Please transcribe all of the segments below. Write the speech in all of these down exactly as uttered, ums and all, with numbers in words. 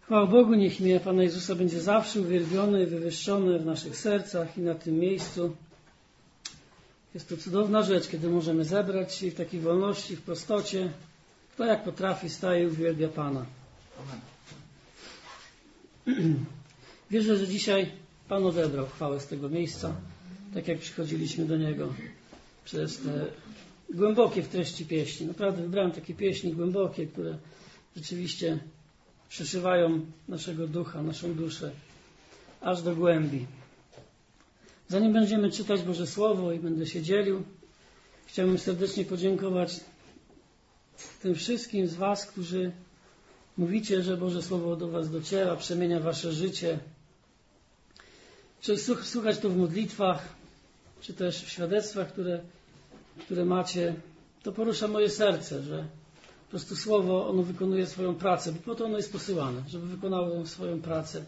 Chwała Bogu, niech imię Pana Jezusa będzie zawsze uwielbione i wywyższone w naszych sercach i na tym miejscu. Jest to cudowna rzecz, kiedy możemy zebrać się w takiej wolności, w prostocie. Kto jak potrafi, staje i uwielbia Pana. Amen. Wierzę, że dzisiaj Pan odebrał chwałę z tego miejsca, tak jak przychodziliśmy do Niego przez te głębokie w treści pieśni. Naprawdę wybrałem takie pieśni głębokie, które rzeczywiście przeszywają naszego ducha, naszą duszę, aż do głębi. Zanim będziemy czytać Boże Słowo i będę się dzielił, chciałbym serdecznie podziękować tym wszystkim z Was, którzy mówicie, że Boże Słowo do Was dociera, przemienia Wasze życie. Czy słuchać to w modlitwach, czy też w świadectwach, które, które macie, to porusza moje serce, że po prostu Słowo, ono wykonuje swoją pracę, bo po to ono jest posyłane, żeby wykonało swoją pracę.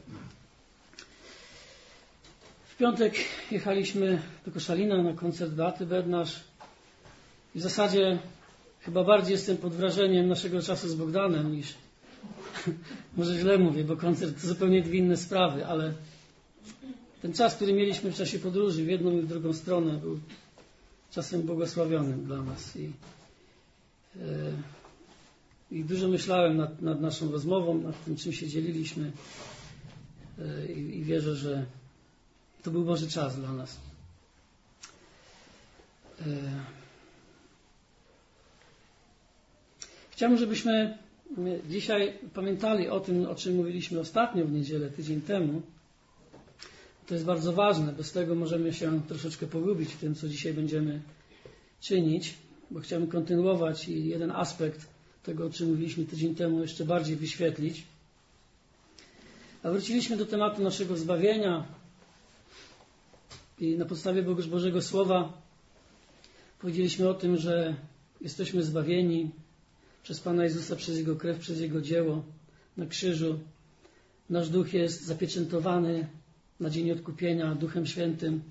W piątek jechaliśmy do Koszalina na koncert Beaty Bednarz i w zasadzie chyba bardziej jestem pod wrażeniem naszego czasu z Bogdanem niż, może źle mówię, bo koncert to zupełnie dwie inne sprawy, ale ten czas, który mieliśmy w czasie podróży w jedną i w drugą stronę, był czasem błogosławionym dla nas i, yy, i dużo myślałem nad, nad naszą rozmową, nad tym, czym się dzieliliśmy yy, i wierzę, że to był Boży czas dla nas. Yy. Chciałbym, żebyśmy dzisiaj pamiętali o tym, o czym mówiliśmy ostatnio w niedzielę, tydzień temu. To jest bardzo ważne. Bez tego możemy się troszeczkę pogubić w tym, co dzisiaj będziemy czynić, bo chciałbym kontynuować i jeden aspekt tego, o czym mówiliśmy tydzień temu, jeszcze bardziej wyświetlić. A wróciliśmy do tematu naszego zbawienia i na podstawie Bożego Słowa powiedzieliśmy o tym, że jesteśmy zbawieni przez Pana Jezusa, przez Jego krew, przez Jego dzieło na krzyżu. Nasz duch jest zapieczętowany na dzień odkupienia Duchem Świętym.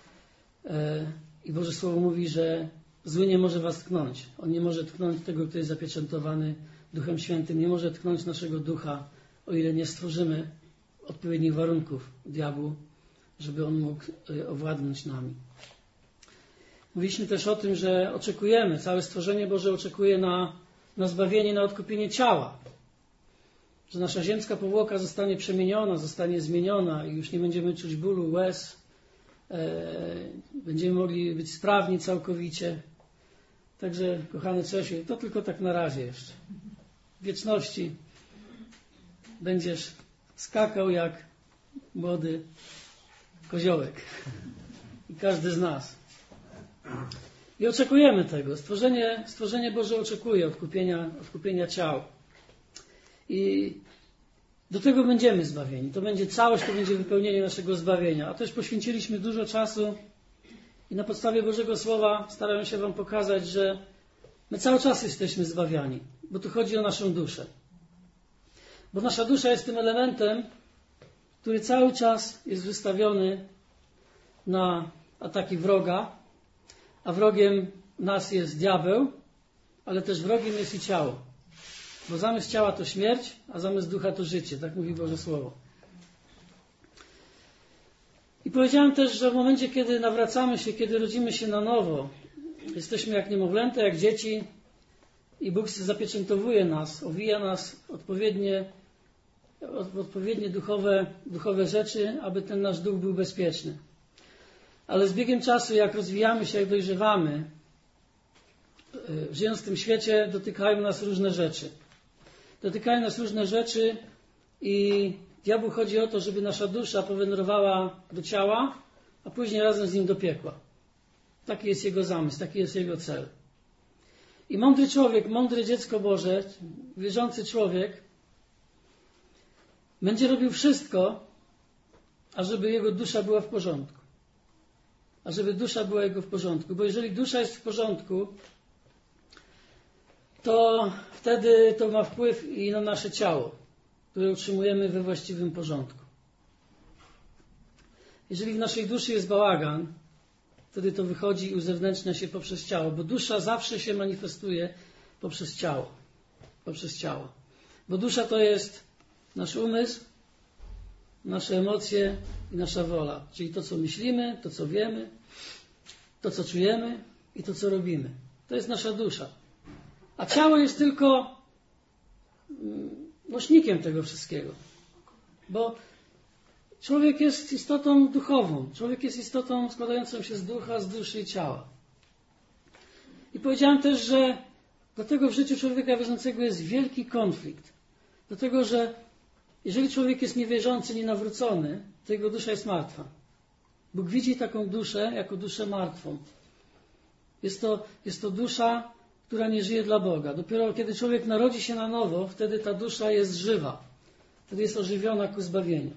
I Boże Słowo mówi, że zły nie może was tknąć. On nie może tknąć tego, kto jest zapieczętowany Duchem Świętym. Nie może tknąć naszego ducha, o ile nie stworzymy odpowiednich warunków diabłu, żeby on mógł owładnąć nami. Mówiliśmy też o tym, że oczekujemy, całe stworzenie Boże oczekuje na, na zbawienie, na odkupienie ciała. Że nasza ziemska powłoka zostanie przemieniona, zostanie zmieniona i już nie będziemy czuć bólu, łez. E, będziemy mogli być sprawni całkowicie. Także, kochany Czesiu, to tylko tak na razie jeszcze. W wieczności będziesz skakał jak młody koziołek. I każdy z nas. I oczekujemy tego. Stworzenie, stworzenie Boże oczekuje odkupienia, odkupienia ciał. I do tego będziemy zbawieni. To będzie całość, to będzie wypełnienie naszego zbawienia. A też poświęciliśmy dużo czasu i na podstawie Bożego Słowa starałem się Wam pokazać, że my cały czas jesteśmy zbawiani, bo tu chodzi o naszą duszę. Bo nasza dusza jest tym elementem, który cały czas jest wystawiony na ataki wroga, a wrogiem nas jest diabeł, ale też wrogiem jest i ciało. Bo zamysł ciała to śmierć, a zamysł ducha to życie. Tak mówi Boże Słowo. I powiedziałem też, że w momencie, kiedy nawracamy się, kiedy rodzimy się na nowo, jesteśmy jak niemowlęta, jak dzieci i Bóg zapieczętowuje nas, owija nas odpowiednie, odpowiednie duchowe, duchowe rzeczy, aby ten nasz duch był bezpieczny. Ale z biegiem czasu, jak rozwijamy się, jak dojrzewamy, żyjąc w tym świecie, dotykają nas różne rzeczy. Dotykają nas różne rzeczy i diabłu chodzi o to, żeby nasza dusza powędrowała do ciała, a później razem z nim do piekła. Taki jest jego zamysł, taki jest jego cel. I mądry człowiek, mądre dziecko Boże, wierzący człowiek będzie robił wszystko, ażeby jego dusza była w porządku. Ażeby dusza była jego w porządku. Bo jeżeli dusza jest w porządku, to wtedy to ma wpływ i na nasze ciało, które utrzymujemy we właściwym porządku. Jeżeli w naszej duszy jest bałagan, wtedy to wychodzi i uzewnętrznia się poprzez ciało, bo dusza zawsze się manifestuje poprzez ciało. Poprzez ciało. Bo dusza to jest Nasz umysł, nasze emocje i nasza wola. Czyli to, co myślimy, to, co wiemy, to, co czujemy i to, co robimy. To jest nasza dusza. A ciało jest tylko nośnikiem tego wszystkiego. Bo człowiek jest istotą duchową. Człowiek jest istotą składającą się z ducha, z duszy i ciała. I powiedziałem też, że dlatego w życiu człowieka wierzącego jest wielki konflikt. Dlatego, że jeżeli człowiek jest niewierzący, nienawrócony, to jego dusza jest martwa. Bóg widzi taką duszę jako duszę martwą. Jest to, jest to dusza, która nie żyje dla Boga. Dopiero kiedy człowiek narodzi się na nowo, wtedy ta dusza jest żywa. Wtedy jest ożywiona ku zbawieniu.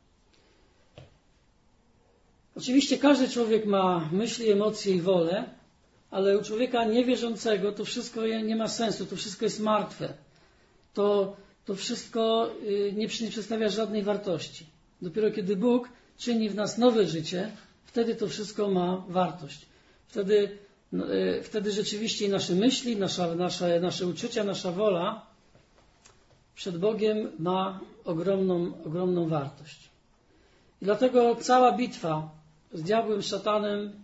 Oczywiście każdy człowiek ma myśli, emocje i wolę, ale u człowieka niewierzącego to wszystko nie ma sensu, to wszystko jest martwe. To, to wszystko nie przedstawia żadnej wartości. Dopiero kiedy Bóg czyni w nas nowe życie, wtedy to wszystko ma wartość. Wtedy, wtedy rzeczywiście nasze myśli, nasza, nasze, nasze uczucia, nasza wola przed Bogiem ma ogromną, ogromną wartość. I dlatego cała bitwa z diabłem, z szatanem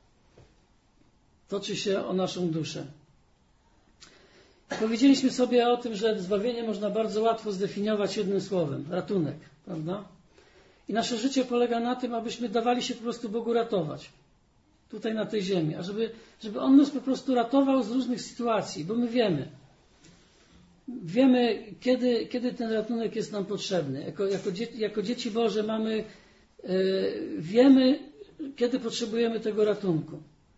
toczy się o naszą duszę. Powiedzieliśmy sobie o tym, że zbawienie można bardzo łatwo zdefiniować jednym słowem. Ratunek, prawda? I nasze życie polega na tym, abyśmy dawali się po prostu Bogu ratować. Tutaj na tej ziemi. A żeby, żeby On nas po prostu ratował z różnych sytuacji. Bo my wiemy. Wiemy, kiedy, kiedy ten ratunek jest nam potrzebny. Jako, jako, dzieci, jako dzieci Boże mamy, yy, wiemy, kiedy potrzebujemy tego ratunku.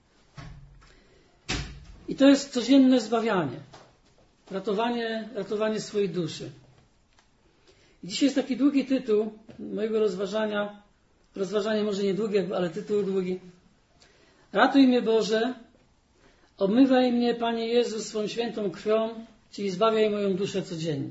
I to jest codzienne zbawianie. Ratowanie, ratowanie swojej duszy. I dzisiaj jest taki długi tytuł mojego rozważania. Rozważanie może nie długie, ale tytuł długi. Ratuj mnie Boże, obmywaj mnie Panie Jezu swą świętą krwią, czyli zbawiaj moją duszę codziennie.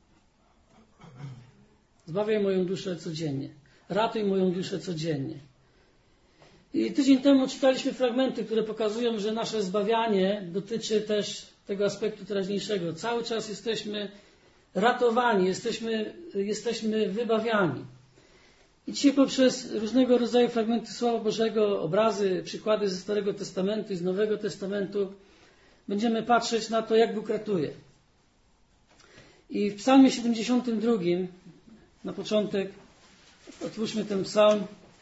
Zbawiaj moją duszę codziennie. Ratuj moją duszę codziennie. I tydzień temu czytaliśmy fragmenty, które pokazują, że nasze zbawianie dotyczy też tego aspektu teraźniejszego. Cały czas jesteśmy ratowani, jesteśmy, jesteśmy wybawiani. I dzisiaj poprzez różnego rodzaju fragmenty Słowa Bożego, obrazy, przykłady ze Starego Testamentu i z Nowego Testamentu będziemy patrzeć na to, jak Bóg ratuje. I w Psalmie siedemdziesiątym drugim, na początek, otwórzmy ten psalm,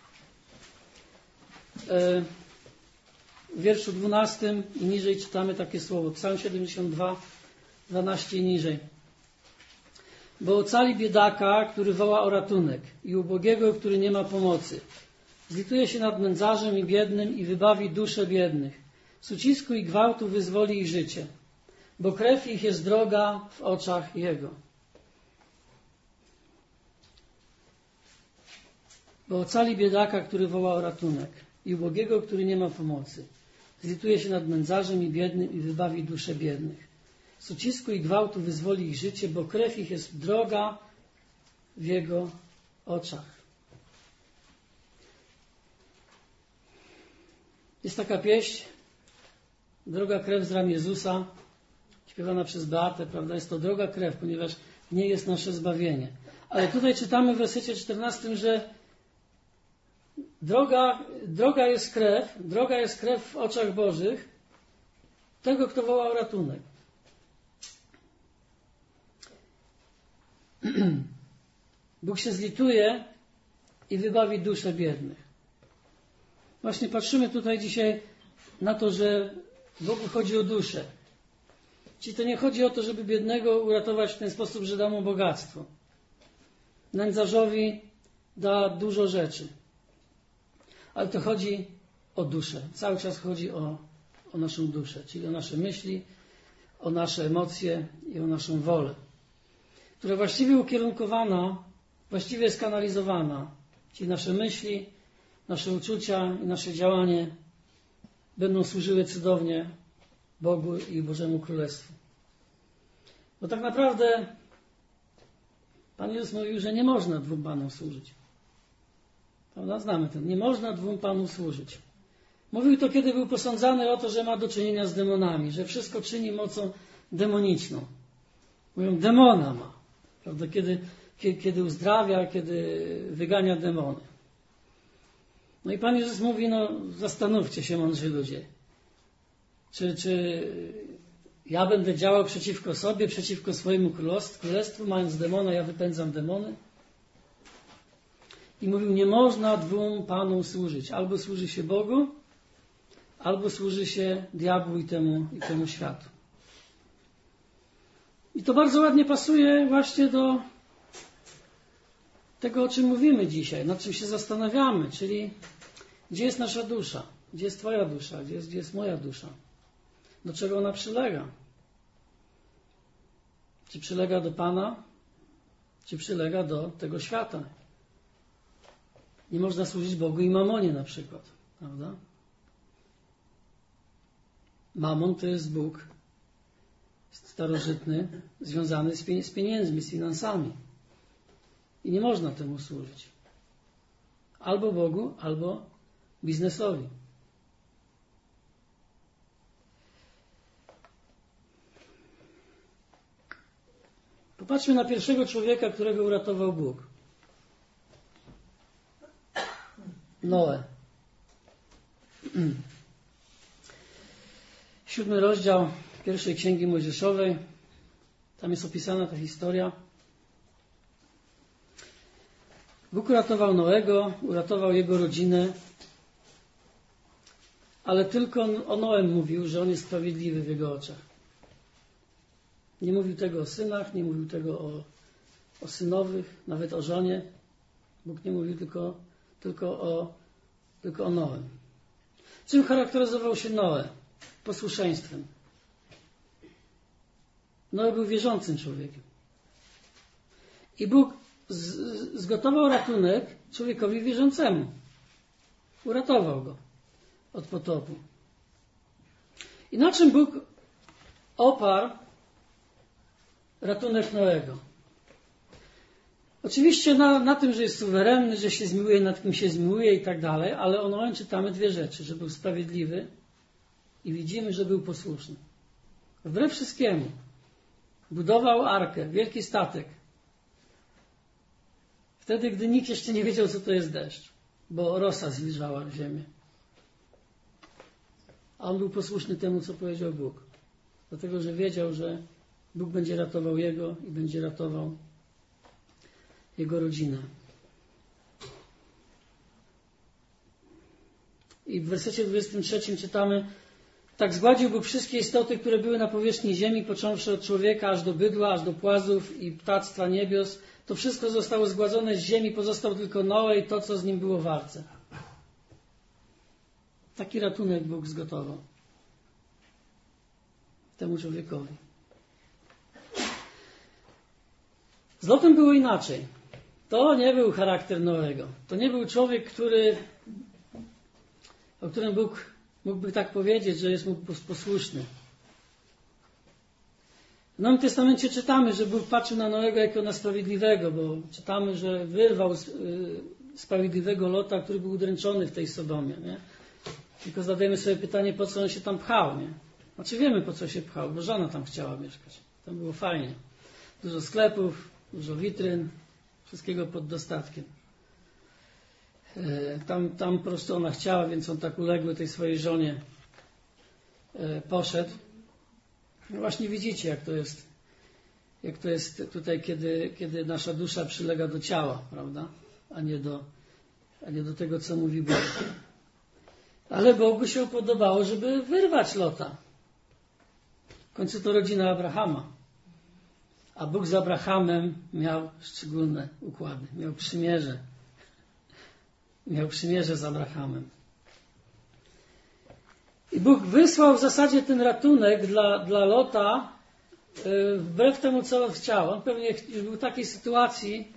w wierszu dwunastym i niżej czytamy takie słowo. Psalm siedemdziesiąt dwa, dwanaście i niżej. Bo ocali biedaka, który woła o ratunek, i ubogiego, który nie ma pomocy. Zlituje się nad nędzarzem i biednym i wybawi dusze biednych. Z ucisku i gwałtu wyzwoli ich życie, bo krew ich jest droga w oczach Jego. Bo ocali biedaka, który woła o ratunek, i ubogiego, który nie ma pomocy. Zlituje się nad nędzarzem i biednym i wybawi dusze biednych. Z ucisku i gwałtu wyzwoli ich życie, bo krew ich jest droga w Jego oczach. Jest taka pieśń, Droga krew z ram Jezusa, śpiewana przez Beatę, prawda? Jest to droga krew, ponieważ w niej jest nasze zbawienie. Ale tutaj czytamy w wersecie czternastym, że droga, droga jest krew, droga jest krew w oczach Bożych tego, kto woła o ratunek. Bóg się zlituje i wybawi duszę biednych. Właśnie patrzymy tutaj dzisiaj na to, że Bogu chodzi o duszę. Czyli to nie chodzi o to, żeby biednego uratować w ten sposób, że da mu bogactwo. Nędzarzowi da dużo rzeczy. Ale to chodzi o duszę. Cały czas chodzi o, o naszą duszę, czyli o nasze myśli, o nasze emocje i o naszą wolę, która właściwie ukierunkowana, właściwie skanalizowana, czyli nasze myśli, nasze uczucia i nasze działanie będą służyły cudownie Bogu i Bożemu Królestwu. Bo tak naprawdę Pan Jezus mówił, że nie można dwóm Panom służyć. Prawda? Znamy to. Nie można dwóm Panom służyć. Mówił to, kiedy był posądzany o to, że ma do czynienia z demonami, że wszystko czyni mocą demoniczną. Mówią, demona ma. Prawda? Kiedy kiedy uzdrawia, kiedy wygania demony. No i Pan Jezus mówi, no zastanówcie się, mądrzy ludzie. Czy, czy ja będę działał przeciwko sobie, przeciwko swojemu królestwu, mając demona, ja wypędzam demony? I mówił, nie można dwóm panom służyć. Albo służy się Bogu, albo służy się diabłu i temu, i temu światu. I to bardzo ładnie pasuje właśnie do tego, o czym mówimy dzisiaj, nad czym się zastanawiamy, czyli gdzie jest nasza dusza, gdzie jest Twoja dusza, gdzie jest, gdzie jest moja dusza, do czego ona przylega. Czy przylega do Pana, czy przylega do tego świata. Nie można służyć Bogu i mamonie na przykład, prawda? Mamon to jest Bóg starożytny, związany z pieniędzmi, z finansami. I nie można temu służyć. Albo Bogu, albo biznesowi. Popatrzmy na pierwszego człowieka, którego uratował Bóg. Noe. Siódmy rozdział pierwszej Księgi Mojżeszowej. Tam jest opisana ta historia. Bóg uratował Noego, uratował jego rodzinę, ale tylko o Noem mówił, że on jest sprawiedliwy w jego oczach. Nie mówił tego o synach, nie mówił tego o, o synowych, nawet o żonie. Bóg nie mówił tylko, tylko, o, tylko o Noem. Czym charakteryzował się Noe? Posłuszeństwem. Noe był wierzącym człowiekiem. I Bóg z, zgotował ratunek człowiekowi wierzącemu. Uratował go od potopu. I na czym Bóg oparł ratunek Noego? Oczywiście na, na tym, że jest suwerenny, że się zmiłuje nad kim się zmiłuje i tak dalej, ale o Noem czytamy dwie rzeczy, że był sprawiedliwy i widzimy, że był posłuszny. Wbrew wszystkiemu budował arkę, wielki statek. Wtedy, gdy nikt jeszcze nie wiedział, co to jest deszcz, bo rosa zwilżała w ziemię. A on był posłuszny temu, co powiedział Bóg. Dlatego, że wiedział, że Bóg będzie ratował jego i będzie ratował jego rodzinę. I w wersecie dwudziestym trzecim czytamy: tak zgładził Bóg wszystkie istoty, które były na powierzchni ziemi, począwszy od człowieka, aż do bydła, aż do płazów i ptactwa niebios. To wszystko zostało zgładzone z ziemi, pozostał tylko Noe i to, co z nim było w arce. Taki ratunek Bóg zgotował temu człowiekowi. Z Lotem było inaczej. To nie był charakter Noego. To nie był człowiek, który, o którym Bóg mógłby tak powiedzieć, że jest mu posłuszny. W Nowym Testamencie czytamy, że Bóg patrzył na Noego jako na sprawiedliwego, bo czytamy, że wyrwał sprawiedliwego Lota, który był udręczony w tej Sodomie. Nie? Tylko zadajemy sobie pytanie, po co on się tam pchał. Nie? Znaczy wiemy, po co się pchał, bo żona tam chciała mieszkać. Tam było fajnie. Dużo sklepów, dużo witryn, wszystkiego pod dostatkiem. Tam, tam po prostu ona chciała, więc on tak uległy tej swojej żonie poszedł. No właśnie widzicie, jak to jest, jak to jest tutaj, kiedy, kiedy nasza dusza przylega do ciała, prawda? A nie do, a nie do tego, co mówi Bóg. Ale Bogu się podobało, żeby wyrwać Lota. W końcu to rodzina Abrahama. A Bóg z Abrahamem miał szczególne układy. Miał przymierze. Miał przymierze z Abrahamem. I Bóg wysłał w zasadzie ten ratunek dla, dla Lota yy, wbrew temu, co on chciał. On pewnie już był w takiej sytuacji,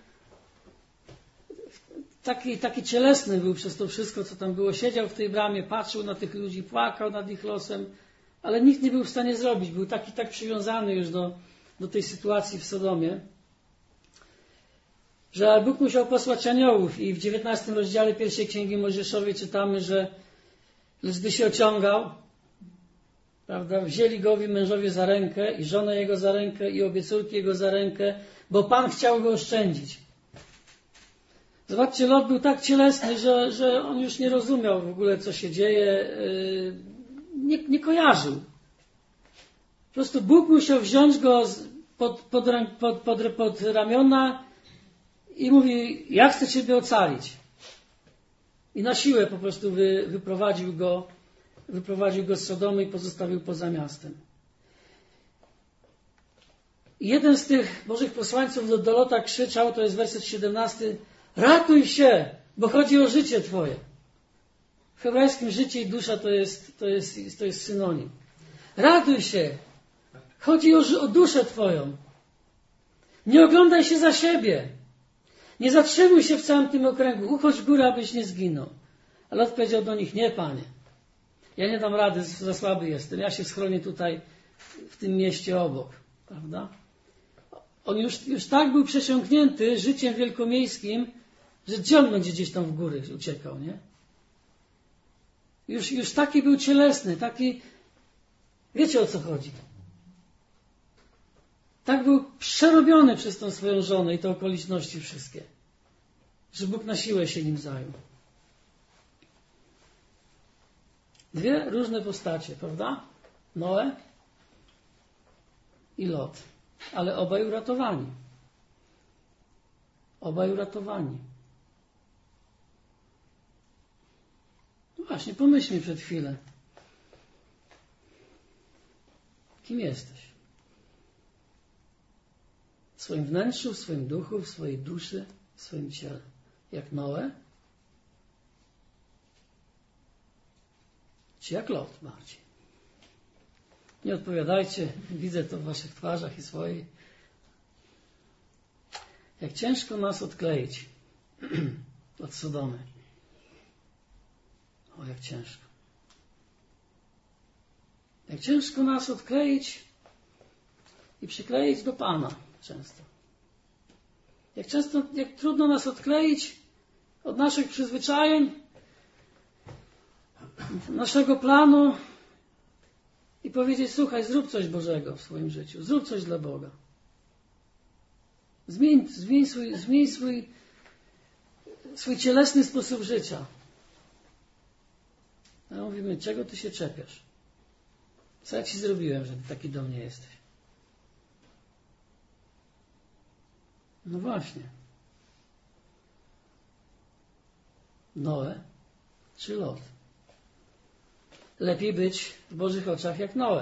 taki, taki cielesny był przez to wszystko, co tam było. Siedział w tej bramie, patrzył na tych ludzi, płakał nad ich losem, ale nikt nie był w stanie zrobić. Był taki tak przywiązany już do, do tej sytuacji w Sodomie, że Bóg musiał posłać aniołów. I w dziewiętnastym rozdziale pierwszej Księgi Mojżeszowej czytamy, że lecz gdy się ociągał, prawda, wzięli go owi mężowie za rękę i żonę jego za rękę i obie córki jego za rękę, bo Pan chciał go oszczędzić. Zobaczcie, Lot był tak cielesny, że, że on już nie rozumiał w ogóle, co się dzieje, nie, nie kojarzył. Po prostu Bóg musiał wziąć go pod, pod, pod, pod, pod ramiona i mówi, ja chcę Ciebie ocalić. I na siłę po prostu wy, wyprowadził go, wyprowadził go z Sodomy i pozostawił poza miastem. I jeden z tych Bożych posłańców do, do Lota krzyczał, to jest werset siedemnasty, ratuj się, bo chodzi o życie Twoje. W hebrajskim życie i dusza to jest, to jest, to jest synonim. Ratuj się, chodzi o, o duszę Twoją. Nie oglądaj się za siebie. Nie zatrzymuj się w całym tym okręgu. Uchodź w górę, abyś nie zginął. Ale Lot powiedział do nich, nie Panie. Ja nie dam rady, za słaby jestem. Ja się schronię tutaj w tym mieście obok. Prawda? On już, już tak był przesiąknięty życiem wielkomiejskim, że gdzie on będzie gdzieś tam w góry uciekał, nie? Już, już taki był cielesny, taki... Wiecie, o co chodzi. Tak był przerobiony przez tą swoją żonę i te okoliczności wszystkie, że Bóg na siłę się nim zajął. Dwie różne postacie, prawda? Noe i Lot. Ale obaj uratowani. Obaj uratowani. No właśnie, pomyślmy przed chwilę. Kim jesteś? W swoim wnętrzu, w swoim duchu, w swojej duszy, w swoim ciele. Jak Noe? Czy jak Lot bardziej? Nie odpowiadajcie, widzę to w waszych twarzach i swojej. Jak ciężko nas odkleić od Sodomy. O, jak ciężko. Jak ciężko nas odkleić i przykleić do Pana często. Jak często, jak trudno nas odkleić od naszych przyzwyczajeń, naszego planu i powiedzieć, słuchaj, zrób coś Bożego w swoim życiu. Zrób coś dla Boga. Zmień, zmień, swój, zmień swój, swój cielesny sposób życia. A mówimy, czego ty się czepiasz? Co ja ci zrobiłem, że ty taki do mnie jesteś? No właśnie. Noe czy Lot? Lepiej być w Bożych oczach jak Noe.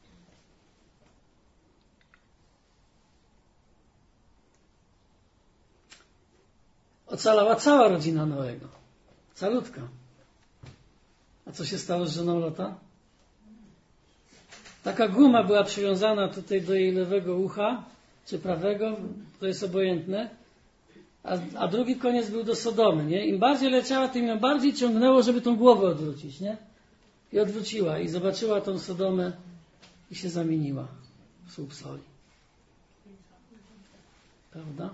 Ocalała cała rodzina Noego. Calutka. A co się stało z żoną Lota? Taka guma była przywiązana tutaj do jej lewego ucha, czy prawego, to jest obojętne, a, a drugi koniec był do Sodomy, nie? Im bardziej leciała, tym ją bardziej ciągnęło, żeby tą głowę odwrócić, nie? I odwróciła i zobaczyła tą Sodomę i się zamieniła w słup soli. Prawda?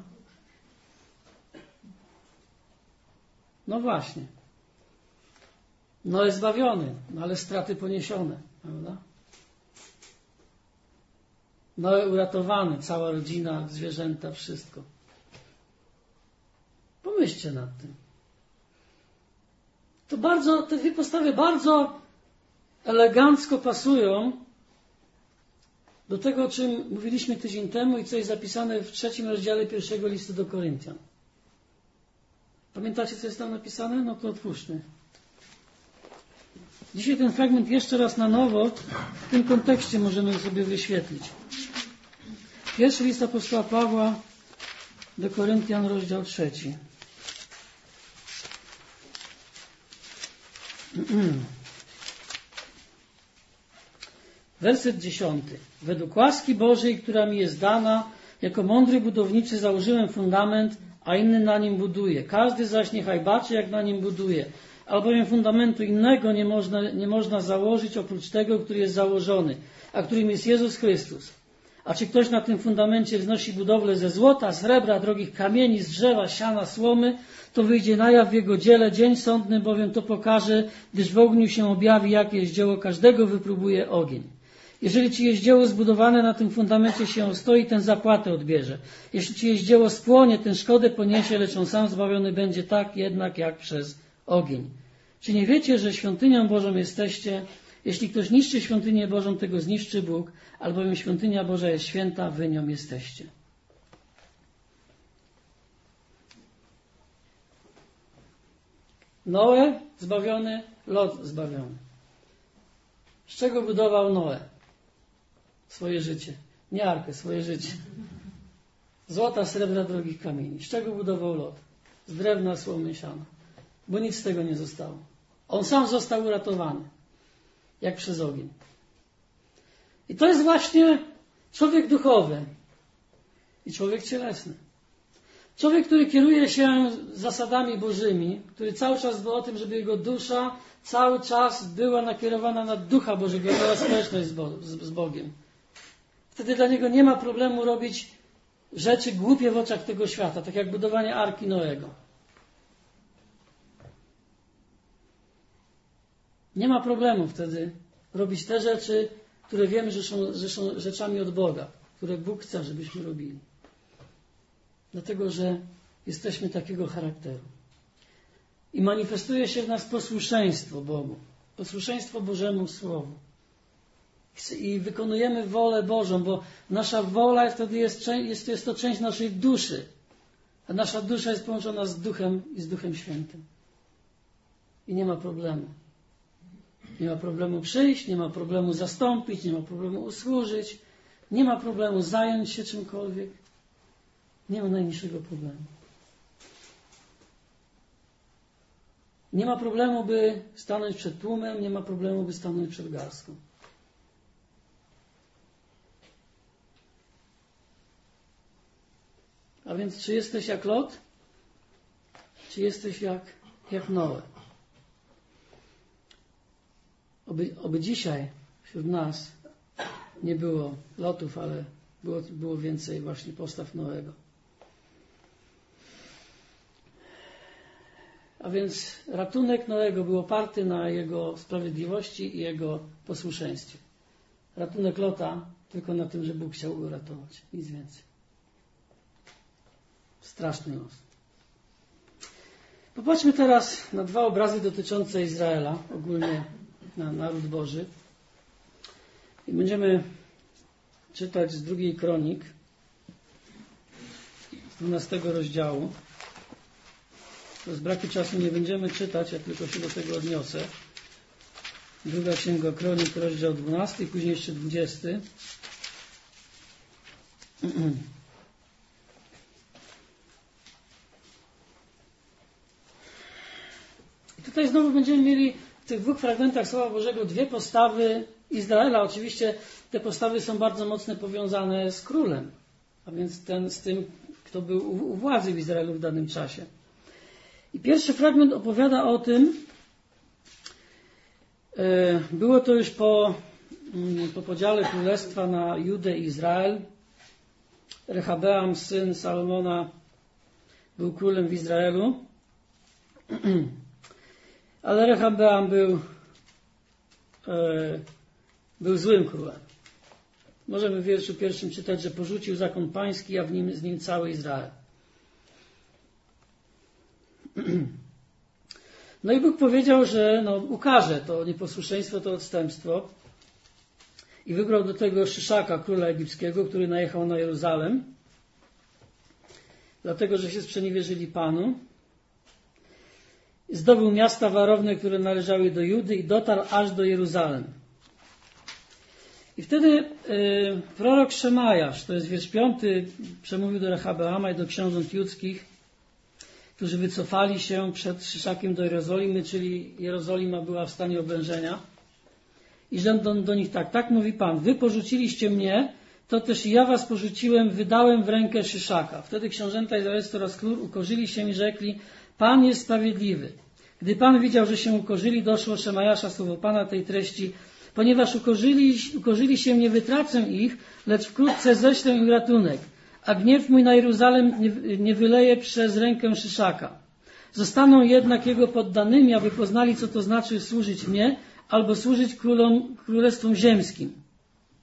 No właśnie. No jest zbawiony, no ale straty poniesione, prawda? No uratowany, cała rodzina, zwierzęta, wszystko. Pomyślcie nad tym. To bardzo, te dwie postawy bardzo elegancko pasują do tego, o czym mówiliśmy tydzień temu i co jest zapisane w trzecim rozdziale pierwszego listu do Koryntian. Pamiętacie, co jest tam napisane? No to otwórzmy. Dzisiaj ten fragment jeszcze raz na nowo w tym kontekście możemy sobie wyświetlić. Pierwszy list apostoła Pawła do Koryntian, rozdział trzeci. Werset dziesiąty. Według łaski Bożej, która mi jest dana, jako mądry budowniczy założyłem fundament, a inny na nim buduje. Każdy zaś niechaj baczy, jak na nim buduje. Albowiem fundamentu innego nie można, nie można założyć oprócz tego, który jest założony, a którym jest Jezus Chrystus. A czy ktoś na tym fundamencie wznosi budowlę ze złota, srebra, drogich kamieni, z drzewa, siana, słomy, to wyjdzie na jaw w jego dziele, dzień sądny bowiem to pokaże, gdyż w ogniu się objawi, jakie jest dzieło każdego, wypróbuje ogień. Jeżeli ci jest dzieło zbudowane, na tym fundamencie się stoi, ten zapłatę odbierze. Jeśli ci jest dzieło spłonie, ten szkodę poniesie, lecz on sam zbawiony będzie tak jednak jak przez ogień. Czy nie wiecie, że świątynią Bożą jesteście? Jeśli ktoś niszczy świątynię Bożą, tego zniszczy Bóg, albowiem świątynia Boża jest święta, wy nią jesteście. Noe zbawiony, Lot zbawiony. Z czego budował Noe? Swoje życie. Nie arkę, swoje życie. Złota, srebra, drogich kamieni. Z czego budował Lot? Z drewna, słomy, siana. Bo nic z tego nie zostało. On sam został uratowany. Jak przez ogień. I to jest właśnie człowiek duchowy. I człowiek cielesny. Człowiek, który kieruje się zasadami Bożymi, który cały czas dba o tym, żeby jego dusza cały czas była nakierowana na Ducha Bożego, na społeczność z, Bo- z Bogiem. Wtedy dla niego nie ma problemu robić rzeczy głupie w oczach tego świata, tak jak budowanie Arki Noego. Nie ma problemu wtedy robić te rzeczy, które wiemy, że są, że są rzeczami od Boga, które Bóg chce, żebyśmy robili. Dlatego, że jesteśmy takiego charakteru. I manifestuje się w nas posłuszeństwo Bogu. Posłuszeństwo Bożemu Słowu. I wykonujemy wolę Bożą, bo nasza wola wtedy jest, jest, jest to część naszej duszy. A nasza dusza jest połączona z Duchem i z Duchem Świętym. I nie ma problemu. Nie ma problemu przyjść, nie ma problemu zastąpić, nie ma problemu usłużyć, nie ma problemu zająć się czymkolwiek. Nie ma najmniejszego problemu. Nie ma problemu, by stanąć przed tłumem, nie ma problemu, by stanąć przed garstką. A więc czy jesteś jak Lot? Czy jesteś jak, jak Noe? Oby, oby dzisiaj wśród nas nie było Lotów, ale było, było więcej właśnie postaw Noego. A więc ratunek Noego był oparty na jego sprawiedliwości i jego posłuszeństwie. Ratunek Lota tylko na tym, że Bóg chciał go ratować. Nic więcej. Straszny los. Popatrzmy teraz na dwa obrazy dotyczące Izraela, ogólnie na naród Boży. I będziemy czytać z drugiej Kronik, z dwunastego rozdziału. Z braku czasu nie będziemy czytać, ja tylko się do tego odniosę. Druga Księga Kronik, rozdział dwunasty i później jeszcze dwudziesty. I tutaj znowu będziemy mieli w tych dwóch fragmentach Słowa Bożego dwie postawy Izraela. Oczywiście te postawy są bardzo mocno powiązane z królem, a więc ten z tym, kto był u, u władzy w Izraelu w danym czasie. I pierwszy fragment opowiada o tym, było to już po, po podziale królestwa na Judę i Izrael. Rehabeam, syn Salomona, był królem w Izraelu. Ale Rehabeam był, był złym królem. Możemy w wierszu pierwszym czytać, że porzucił zakon pański, a w nim, z nim cały Izrael. No i Bóg powiedział, że no, ukaże to nieposłuszeństwo, to odstępstwo. I wybrał do tego Szyszaka, króla egipskiego, który najechał na Jeruzalem, dlatego że się sprzeniewierzyli Panu. Zdobył miasta warowne, które należały do Judy i dotarł aż do Jeruzalem. I wtedy y, prorok Szemajasz, to jest wiersz piąty, przemówił do Rehabeama i do książąt judzkich, którzy wycofali się przed Szyszakiem do Jerozolimy, czyli Jerozolima była w stanie oblężenia. I rzekł do, do nich tak, tak mówi Pan, wy porzuciliście mnie, to też i ja was porzuciłem, wydałem w rękę Szyszaka. Wtedy książęta izraelscy oraz król ukorzyli się i rzekli, Pan jest sprawiedliwy. Gdy Pan widział, że się ukorzyli, doszło Szemajasza słowo Pana tej treści, ponieważ ukorzyli, ukorzyli się, nie wytracę ich, lecz wkrótce ześlę im ratunek, a gniew mój na Jeruzalem nie, nie wyleje przez rękę Szyszaka. Zostaną jednak jego poddanymi, aby poznali, co to znaczy służyć mnie, albo służyć królom, królestwom ziemskim.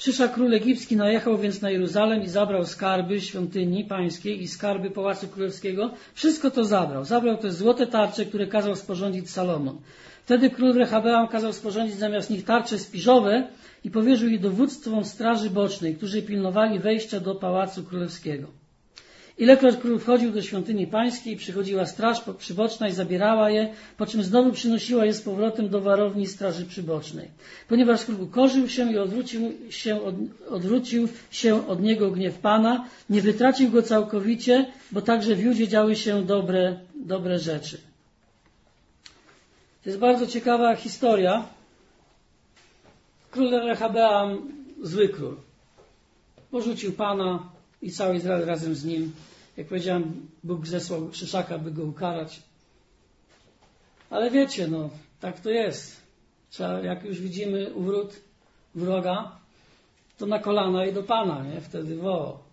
Szyszak król egipski najechał więc na Jeruzalem i zabrał skarby świątyni pańskiej i skarby pałacu królewskiego. Wszystko to zabrał. Zabrał też złote tarcze, które kazał sporządzić Salomon. Wtedy król Rehabeam kazał sporządzić zamiast nich tarcze spiżowe i powierzył je dowództwom straży bocznej, którzy pilnowali wejścia do pałacu królewskiego. Ilekroć król wchodził do świątyni pańskiej, przychodziła straż przyboczna i zabierała je, po czym znowu przynosiła je z powrotem do warowni straży przybocznej. Ponieważ król ukorzył się i odwrócił się od, odwrócił się od niego gniew Pana, nie wytracił go całkowicie, bo także w Judzie działy się dobre, dobre rzeczy. To jest bardzo ciekawa historia. Król Rehabeam, zły król, porzucił Pana i cały Izrael razem z nim. Jak powiedziałem, Bóg zesłał Szyszaka, by go ukarać. Ale wiecie, no, tak to jest. Trzeba, jak już widzimy uwrót wroga, to na kolana i do Pana, nie? Wtedy wo.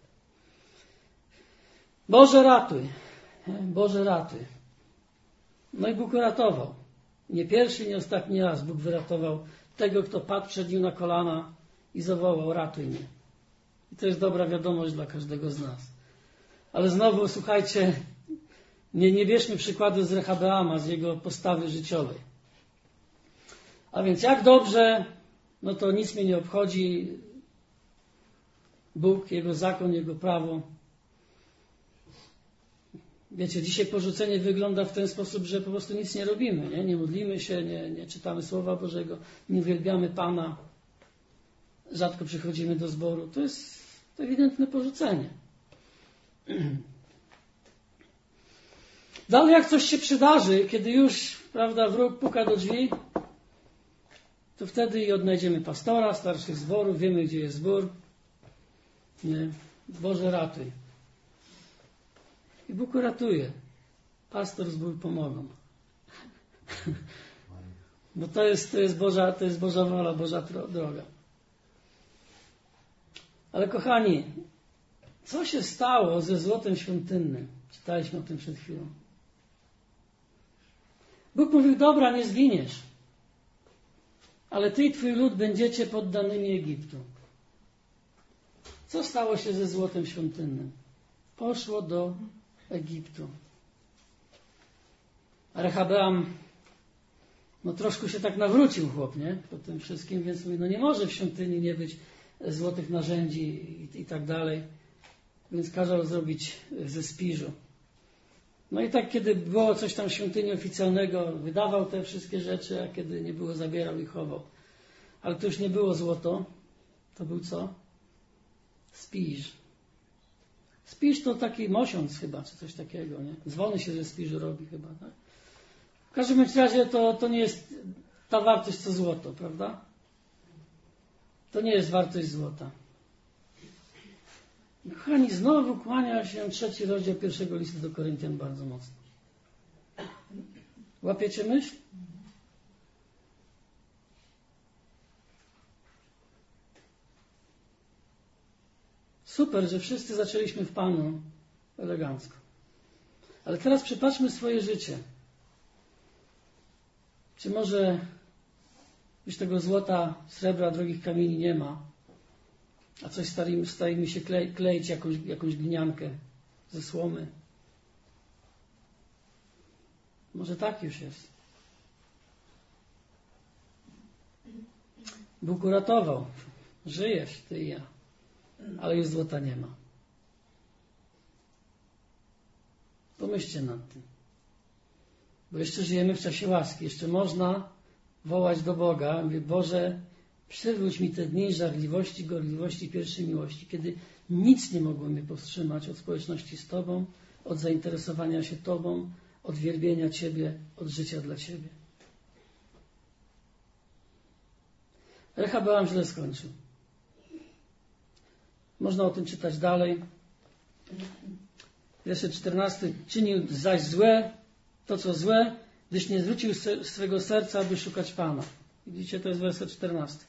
Boże ratuj. Nie? Boże ratuj. No i Bóg uratował. Nie pierwszy, nie ostatni raz Bóg wyratował tego, kto padł przed nim na kolana i zawołał: ratuj mnie. I to jest dobra wiadomość dla każdego z nas. Ale znowu, słuchajcie, nie, nie bierzmy przykładu z Rehabeama, z jego postawy życiowej. A więc jak dobrze, no to nic mnie nie obchodzi. Bóg, Jego zakon, Jego prawo. Wiecie, dzisiaj porzucenie wygląda w ten sposób, że po prostu nic nie robimy. Nie, nie modlimy się, nie, nie czytamy Słowa Bożego, nie uwielbiamy Pana. Rzadko przychodzimy do zboru. To jest ewidentne porzucenie. Dalej, jak coś się przydarzy, kiedy już, prawda, wróg puka do drzwi, to wtedy i odnajdziemy pastora, starszych zborów, wiemy, gdzie jest zbór. Nie. Boże, ratuj. I Bóg uratuje. Pastor, zbór pomogą. Bo to jest, to jest Boża, to jest Boża wola, Boża droga. Ale kochani, co się stało ze złotem świątynnym? Czytaliśmy o tym przed chwilą. Bóg mówił: dobra, nie zginiesz, ale ty i twój lud będziecie poddanymi Egiptu. Co stało się ze złotem świątynnym? Poszło do Egiptu. A Rehabeam, no troszkę się tak nawrócił chłop, nie? Po tym wszystkim, więc mówi, no nie może w świątyni nie być złotych narzędzi i, i tak dalej. Więc kazał zrobić ze spiżu. No i tak, kiedy było coś tam w świątyni oficjalnego, wydawał te wszystkie rzeczy, a kiedy nie było, zabierał i chował. Ale to już nie było złoto. To był co? Spiż. Spiż to taki mosiąc chyba, czy coś takiego, nie? Dzwony się ze spiżu robi chyba, tak? W każdym razie to, to nie jest ta wartość co złoto, prawda? To nie jest wartość złota. Kochani, znowu kłania się trzeci rozdział pierwszego listu do Koryntian bardzo mocno. Łapiecie myśl? Super, że wszyscy zaczęliśmy w Panu elegancko. Ale teraz przypatrzmy swoje życie. Czy może już tego złota, srebra, drogich kamieni nie ma, a coś stali, stali mi się klei, kleić jakąś, jakąś gliniankę ze słomy? Może tak już jest. Bóg uratował. Żyjesz, ty i ja. Ale już złota nie ma. Pomyślcie nad tym. Bo jeszcze żyjemy w czasie łaski. Jeszcze można wołać do Boga. Mówię: Boże, przywróć mi te dni żarliwości, gorliwości, pierwszej miłości, kiedy nic nie mogło mnie powstrzymać od społeczności z Tobą, od zainteresowania się Tobą, od wielbienia Ciebie, od życia dla Ciebie. Rehabeam źle skończył. Można o tym czytać dalej. Werset czternasty. Czynił zaś złe, to co złe, gdyż nie zwrócił swego serca, aby szukać Pana. Widzicie, to jest werset czternasty.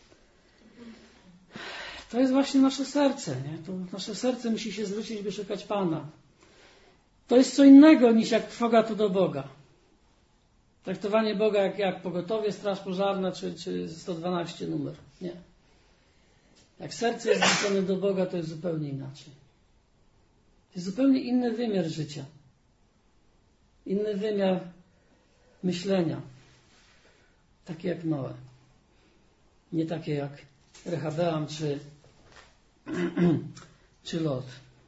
To jest właśnie nasze serce, nie? To nasze serce musi się zwrócić, by szukać Pana. To jest co innego niż jak trwoga tu do Boga. Traktowanie Boga jak, jak pogotowie, straż pożarna czy, czy sto dwanaście numer. Nie. Jak serce jest zwrócone do Boga, to jest zupełnie inaczej. To jest zupełnie inny wymiar życia. Inny wymiar myślenia. Takie jak Noe. Nie takie jak Rehabeam czy, czy Lot.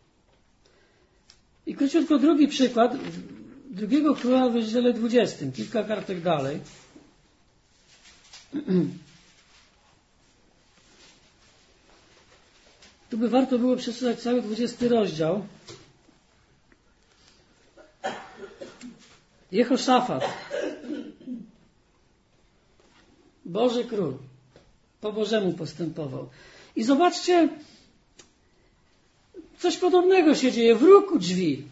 I króciutko drugi przykład. Drugiego króla w rozdziale dwudziestym. Kilka kartek dalej. Tu by warto było przeczytać cały dwudziesty rozdział. Jehoszafat. Boży król. Po Bożemu postępował. I zobaczcie, coś podobnego się dzieje. Wróg u drzwi.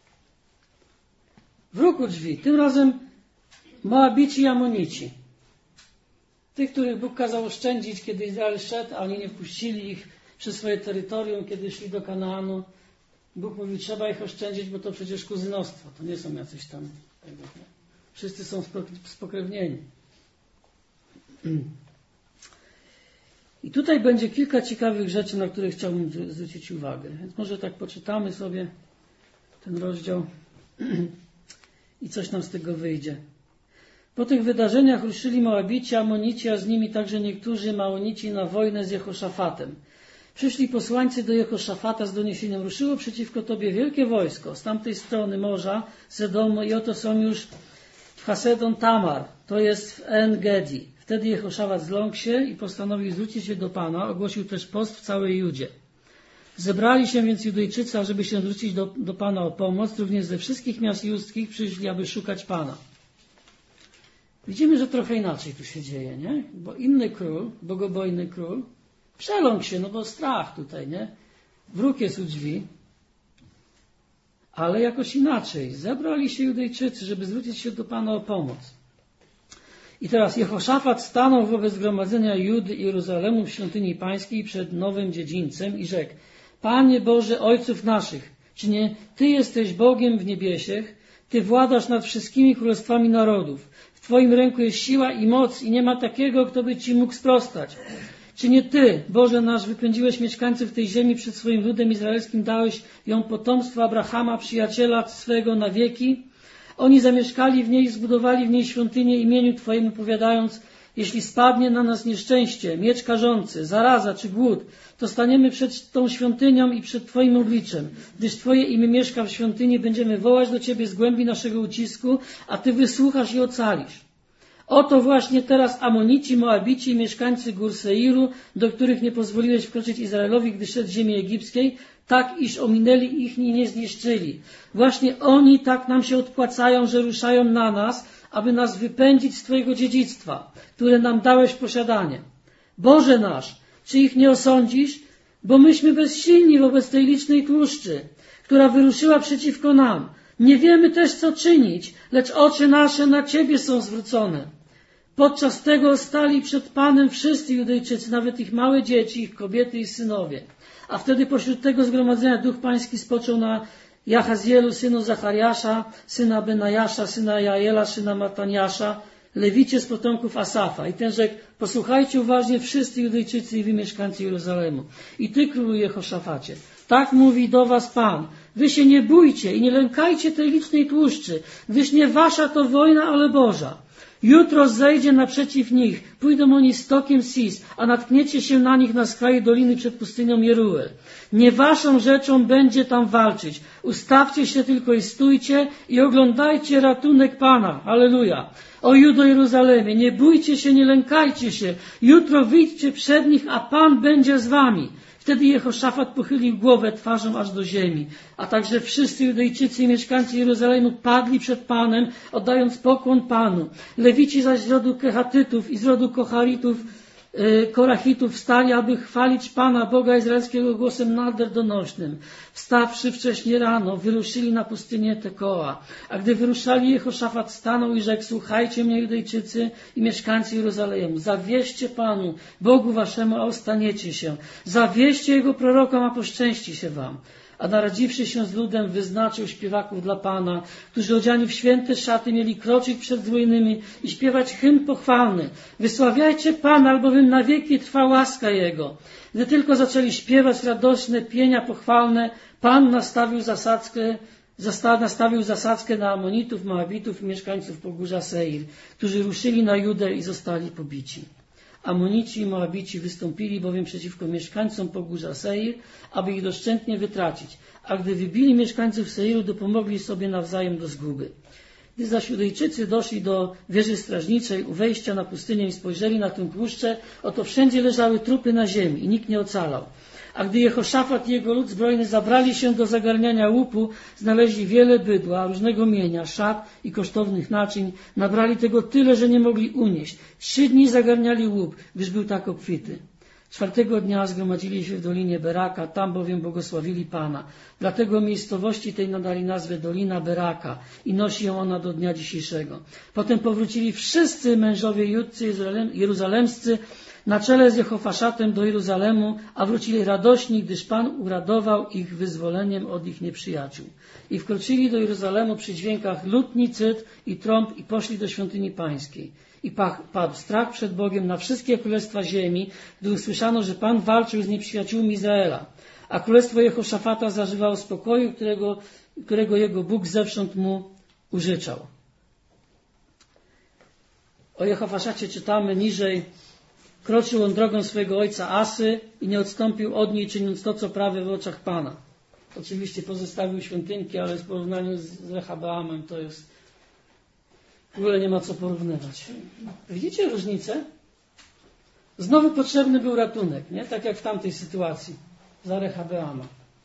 Wróg u drzwi. Tym razem Moabici i Amonici. Tych, których Bóg kazał oszczędzić, kiedy Izrael szedł, a oni nie wpuścili ich przez swoje terytorium, kiedy szli do Kanaanu. Bóg mówił, trzeba ich oszczędzić, bo to przecież kuzynostwo. To nie są jacyś tam... Wszyscy są spokrewnieni. I tutaj będzie kilka ciekawych rzeczy, na które chciałbym zwrócić uwagę. Więc może tak poczytamy sobie ten rozdział i coś nam z tego wyjdzie. Po tych wydarzeniach ruszyli Moabici, Amonici, a z nimi także niektórzy Maonici na wojnę z Jehoszafatem. Przyszli posłańcy do Jehoszafata z doniesieniem: ruszyło przeciwko tobie wielkie wojsko z tamtej strony morza, z Edomu, i oto są już w Hasedon Tamar, to jest w En-Gedi. Wtedy Jehoszafat zląkł się i postanowił zwrócić się do Pana. Ogłosił też post w całej Judzie. Zebrali się więc Judejczycy, ażeby się zwrócić do, do Pana o pomoc. Również ze wszystkich miast judzkich przyszli, aby szukać Pana. Widzimy, że trochę inaczej tu się dzieje, nie? Bo inny król, bogobojny król, przeląkł się, no bo strach tutaj, nie? Wróg jest u drzwi, ale jakoś inaczej. Zebrali się Judejczycy, żeby zwrócić się do Pana o pomoc. I teraz Jehoszafat stanął wobec zgromadzenia Judy i Jeruzalemu w świątyni pańskiej przed nowym dziedzińcem i rzekł: Panie Boże ojców naszych, czy nie Ty jesteś Bogiem w niebiesiech? Ty władasz nad wszystkimi królestwami narodów. W Twoim ręku jest siła i moc i nie ma takiego, kto by Ci mógł sprostać. Czy nie Ty, Boże nasz, wypędziłeś mieszkańców tej ziemi przed swoim ludem izraelskim, dałeś ją potomstwu Abrahama, przyjaciela swego na wieki? Oni zamieszkali w niej i zbudowali w niej świątynię imieniu Twojemu, powiadając: jeśli spadnie na nas nieszczęście, miecz karzący, zaraza czy głód, to staniemy przed tą świątynią i przed Twoim obliczem. Gdyż Twoje imię mieszka w świątyni, będziemy wołać do Ciebie z głębi naszego ucisku, a Ty wysłuchasz i ocalisz. Oto właśnie teraz Amonici, Moabici i mieszkańcy gór Seiru, do których nie pozwoliłeś wkroczyć Izraelowi, gdy szedł z ziemi egipskiej, tak iż ominęli ich i nie zniszczyli. Właśnie oni tak nam się odpłacają, że ruszają na nas, aby nas wypędzić z Twojego dziedzictwa, które nam dałeś w posiadanie. Boże nasz, czy ich nie osądzisz? Bo myśmy bezsilni wobec tej licznej tłuszczy, która wyruszyła przeciwko nam. Nie wiemy też, co czynić, lecz oczy nasze na Ciebie są zwrócone. Podczas tego stali przed Panem wszyscy Judejczycy, nawet ich małe dzieci, ich kobiety i synowie. A wtedy pośród tego zgromadzenia Duch Pański spoczął na Jahazielu, synu Zachariasza, syna Benajasza, syna Jaela, syna Mataniasza, lewicie z potomków Asafa. I ten rzekł: posłuchajcie uważnie wszyscy Judejczycy i wy mieszkańcy Jeruzalemu. I ty, królu Jehoszafacie, tak mówi do was Pan: wy się nie bójcie i nie lękajcie tej licznej tłuszczy, gdyż nie wasza to wojna, ale Boża. Jutro zejdzie naprzeciw nich, pójdą oni stokiem Sis, a natkniecie się na nich na skraju doliny przed pustynią Jeruel. Nie waszą rzeczą będzie tam walczyć. Ustawcie się tylko i stójcie i oglądajcie ratunek Pana. Alleluja. O Judo Jeruzalemie, nie bójcie się, nie lękajcie się. Jutro wyjdźcie przed nich, a Pan będzie z wami. Wtedy Jehoszafat pochylił głowę twarzą aż do ziemi, a także wszyscy Judejczycy i mieszkańcy Jeruzalemu padli przed Panem, oddając pokłon Panu. Lewici zaś z rodu Kehatytów i z rodu Koharitów, yy, Korachitów wstali, aby chwalić Pana, Boga Izraelskiego, głosem nader donośnym. Wstawszy wcześnie rano, wyruszyli na pustynię Tekoa. A gdy wyruszali, Jehoszafat stanął i rzekł: słuchajcie mnie, Judejczycy i mieszkańcy Jeruzalemu, zawieście Panu, Bogu waszemu, a ostaniecie się. Zawieście Jego prorokom, a poszczęści się wam. A naradziwszy się z ludem, wyznaczył śpiewaków dla Pana, którzy odziani w święte szaty mieli kroczyć przed młynami i śpiewać hymn pochwalny. Wysławiajcie Pana, albowiem na wieki trwa łaska Jego. Gdy tylko zaczęli śpiewać radośne pienia pochwalne, Pan nastawił zasadzkę, zasta, nastawił zasadzkę na Amonitów, Moabitów i mieszkańców Pogórza Seir, którzy ruszyli na Judę i zostali pobici. Amonici i Moabici wystąpili bowiem przeciwko mieszkańcom Pogórza Seir, aby ich doszczętnie wytracić, a gdy wybili mieszkańców Seiru, dopomogli sobie nawzajem do zguby. Gdy zaś Judejczycy doszli do wieży strażniczej u wejścia na pustynię i spojrzeli na tę puszczę, oto wszędzie leżały trupy na ziemi i nikt nie ocalał. A gdy Jehoszafat i jego lud zbrojny zabrali się do zagarniania łupu, znaleźli wiele bydła, różnego mienia, szat i kosztownych naczyń. Nabrali tego tyle, że nie mogli unieść. Trzy dni zagarniali łup, gdyż był tak obfity. Czwartego dnia zgromadzili się w dolinie Beraka, tam bowiem błogosławili Pana. Dlatego miejscowości tej nadali nazwę Dolina Beraka i nosi ją ona do dnia dzisiejszego. Potem powrócili wszyscy mężowie judcy jeruzalemscy na czele z Jehofaszatem do Jeruzalemu, a wrócili radośni, gdyż Pan uradował ich wyzwoleniem od ich nieprzyjaciół. I wkroczyli do Jeruzalemu przy dźwiękach lutni, cytr i trąb i poszli do świątyni pańskiej. I padł strach przed Bogiem na wszystkie królestwa ziemi, gdy usłyszano, że Pan walczył z nieprzyjaciółmi Izraela. A królestwo Jehoszafata zażywało spokoju, którego, którego jego Bóg zewsząd mu użyczał. O Jehofaszacie czytamy niżej. Kroczył on drogą swojego ojca Asy i nie odstąpił od niej, czyniąc to, co prawe w oczach Pana. Oczywiście pozostawił świątynki, ale w porównaniu z Rehabeamem to jest... W ogóle nie ma co porównywać. Widzicie różnicę? Znowu potrzebny był ratunek, nie? Tak jak w tamtej sytuacji za Rehabeama.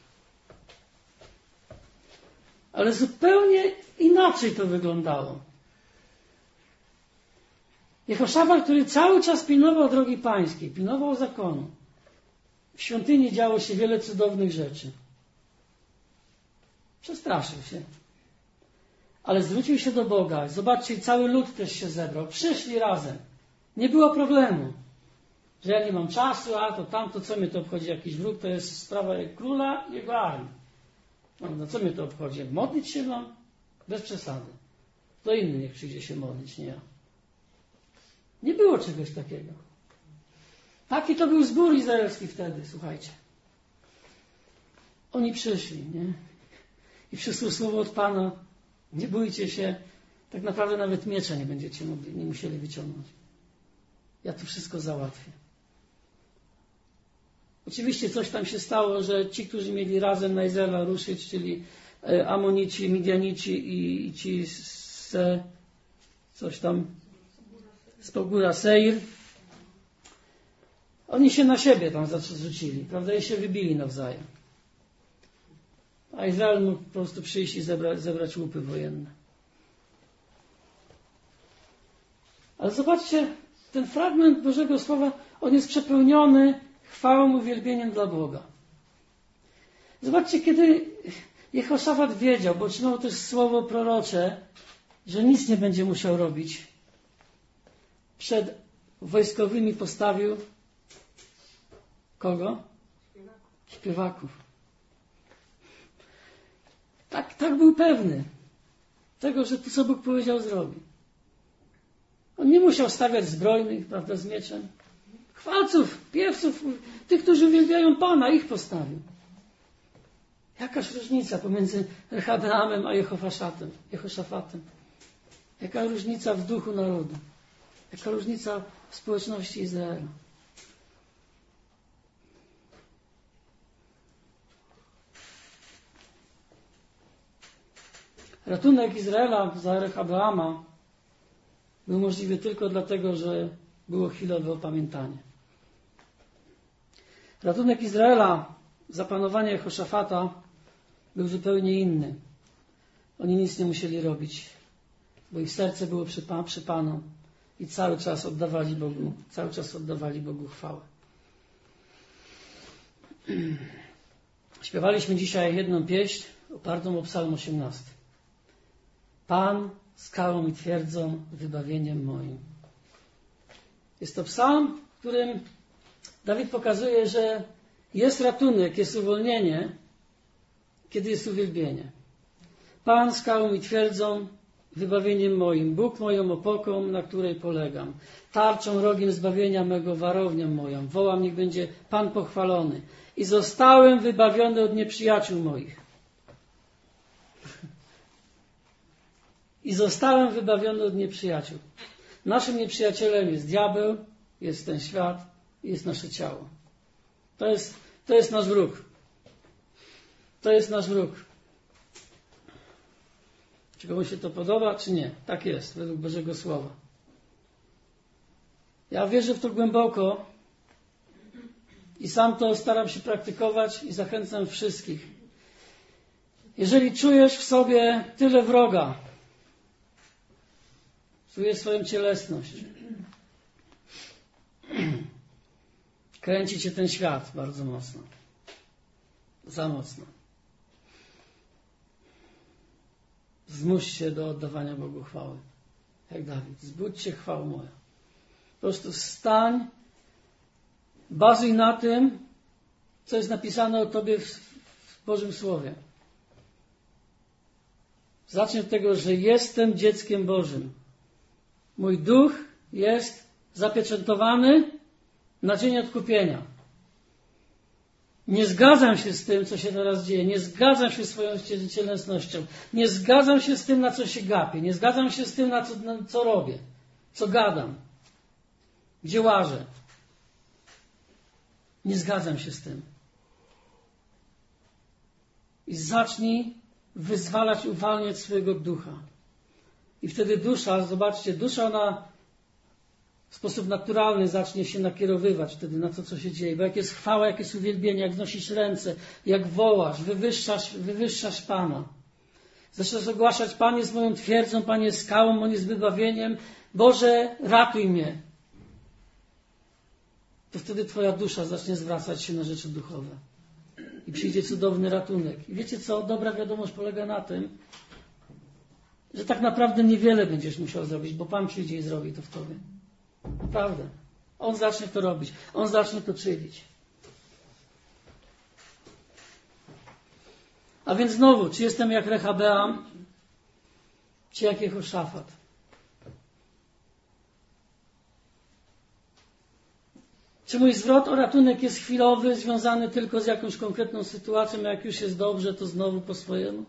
Ale zupełnie inaczej to wyglądało. Jehoszafat, który cały czas pilnował drogi pańskiej, pilnował zakonu. W świątyni działo się wiele cudownych rzeczy. Przestraszył się. Ale zwrócił się do Boga. Zobaczcie, cały lud też się zebrał. Przyszli razem. Nie było problemu. Że ja nie mam czasu, a to tamto, co mnie to obchodzi jakiś wróg, to jest sprawa króla i jego armii. No, no co mnie to obchodzi? Modlić się mam? Bez przesady. To inny niech przyjdzie się modlić, nie ja. Nie było czegoś takiego. Taki to był zbór izraelski wtedy, słuchajcie. Oni przyszli, nie? I przyszło słowo od Pana, nie bójcie się, tak naprawdę nawet miecza nie będziecie mogli, nie musieli wyciągnąć. Ja to wszystko załatwię. Oczywiście coś tam się stało, że ci, którzy mieli razem na Izraela ruszyć, czyli Amonici, Midianici i, i ci z coś tam z Pogórza Seir, oni się na siebie tam zrzucili, prawda, i się wybili nawzajem. A Izrael mógł po prostu przyjść i zebrać, zebrać łupy wojenne. Ale zobaczcie, ten fragment Bożego Słowa, on jest przepełniony chwałą i uwielbieniem dla Boga. Zobaczcie, kiedy Jehoszafat wiedział, bo otrzymał też słowo prorocze, że nic nie będzie musiał robić. Przed wojskowymi postawił kogo? Śpiewaków. Tak, tak był pewny tego, że to, co Bóg powiedział, zrobi. On nie musiał stawiać zbrojnych, prawda, z mieczem. Chwalców, piewców, tych, którzy uwielbiają Pana, ich postawił. Jakaż różnica pomiędzy Rehabeamem a Jehoszafatem, Jehoszafatem. Jaka różnica w duchu narodu. Jaka różnica w społeczności Izraela. Ratunek Izraela za Rehabeama był możliwy tylko dlatego, że było chwilowe opamiętanie. Ratunek Izraela za panowania Jehoszafata był zupełnie inny. Oni nic nie musieli robić, bo ich serce było przy, przy Panu i cały czas oddawali Bogu, cały czas oddawali Bogu chwałę. Śpiewaliśmy dzisiaj jedną pieśń opartą o Psalm osiemnasty. Pan skałą i twierdzą, wybawieniem moim. Jest to psalm, w którym Dawid pokazuje, że jest ratunek, jest uwolnienie, kiedy jest uwielbienie. Pan skałą i twierdzą, wybawieniem moim, Bóg moją opoką, na której polegam. Tarczą, rogiem zbawienia mego, warownią moją. Wołam, niech będzie Pan pochwalony. I zostałem wybawiony od nieprzyjaciół moich. I zostałem wybawiony od nieprzyjaciół. Naszym nieprzyjacielem jest diabeł, jest ten świat i jest nasze ciało. To jest, to jest nasz wróg. To jest nasz wróg. Czy komuś się to podoba, czy nie? Tak jest, według Bożego Słowa. Ja wierzę w to głęboko i sam to staram się praktykować i zachęcam wszystkich. Jeżeli czujesz w sobie tyle wroga, czujesz swoją cielesność, kręci cię ten świat bardzo mocno, za mocno. Zmuś się do oddawania Bogu chwały. Jak Dawid. Zbudź się, chwała moja. Po prostu wstań, bazuj na tym, co jest napisane o Tobie w, w Bożym Słowie. Zacznij od tego, że jestem dzieckiem Bożym. Mój duch jest zapieczętowany na dzień odkupienia. Nie zgadzam się z tym, co się teraz dzieje. Nie zgadzam się z swoją cielesnością. Nie zgadzam się z tym, na co się gapię. Nie zgadzam się z tym, na co, na co robię. Co gadam. Gdzie łażę. Nie zgadzam się z tym. I zacznij wyzwalać, uwalniać swojego ducha. I wtedy dusza, zobaczcie, dusza ona w sposób naturalny zacznie się nakierowywać wtedy na to, co się dzieje. Bo jak jest chwała, jak jest uwielbienie, jak znosisz ręce, jak wołasz, wywyższasz, wywyższasz Pana. Zaczynasz ogłaszać, Pan jest moją twierdzą, Pan jest skałą, On jest wybawieniem. Boże, ratuj mnie. To wtedy twoja dusza zacznie zwracać się na rzeczy duchowe. I przyjdzie cudowny ratunek. I wiecie co? Dobra wiadomość polega na tym, że tak naprawdę niewiele będziesz musiał zrobić, bo Pan przyjdzie i zrobi to w tobie. Naprawdę. On zacznie to robić. On zacznie to czynić. A więc znowu, czy jestem jak Rehabeam, czy jak Jehoszafat? Czy mój zwrot o ratunek jest chwilowy, związany tylko z jakąś konkretną sytuacją, a jak już jest dobrze, to znowu po swojemu?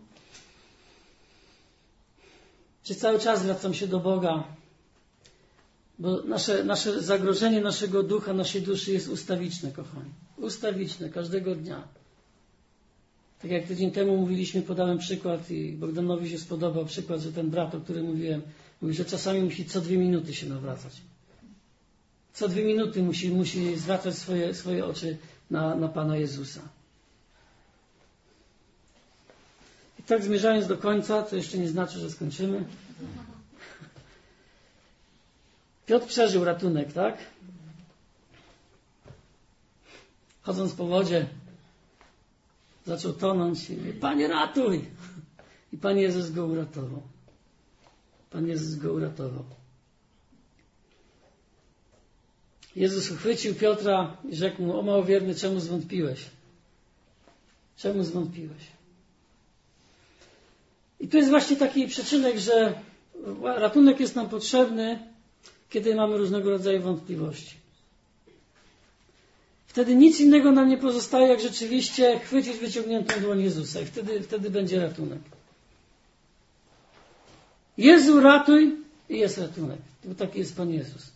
Czy cały czas zwracam się do Boga? Bo nasze, nasze zagrożenie naszego ducha, naszej duszy jest ustawiczne, kochani. Ustawiczne, każdego dnia. Tak jak tydzień temu mówiliśmy, podałem przykład i Bogdanowi się spodobał przykład, że ten brat, o którym mówiłem, mówi, że czasami musi co dwie minuty się nawracać. Co dwie minuty musi, musi zwracać swoje, swoje oczy na, na Pana Jezusa. I tak zmierzając do końca, to jeszcze nie znaczy, że skończymy. Piotr przeżył ratunek, tak? Chodząc po wodzie, zaczął tonąć i mówi, Panie, ratuj! I Pan Jezus go uratował. Pan Jezus go uratował. Jezus uchwycił Piotra i rzekł mu, o małowierny, czemu zwątpiłeś? Czemu zwątpiłeś? I tu jest właśnie taki przyczynek, że ratunek jest nam potrzebny, kiedy mamy różnego rodzaju wątpliwości. Wtedy nic innego nam nie pozostaje, jak rzeczywiście chwycić wyciągniętą dłoń Jezusa. I wtedy, wtedy będzie ratunek. Jezu, ratuj i jest ratunek. Bo taki jest Pan Jezus.